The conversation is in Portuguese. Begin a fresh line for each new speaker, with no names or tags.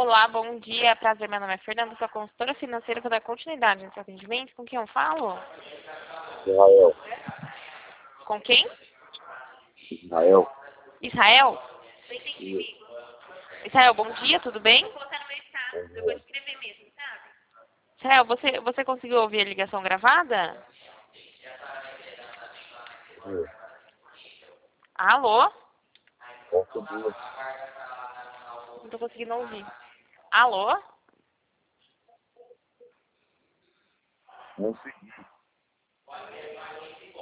Olá, bom dia. Prazer, meu nome é Fernanda, sou consultora financeira. Vou dar continuidade no seu atendimento. Com quem eu falo?
Israel.
Com quem?
Israel.
Israel?
Isso.
Israel, bom dia, tudo bem? Israel, você conseguiu ouvir a ligação gravada? Alô?
Consegui.
Não tô conseguindo ouvir. Alô?
Consegui.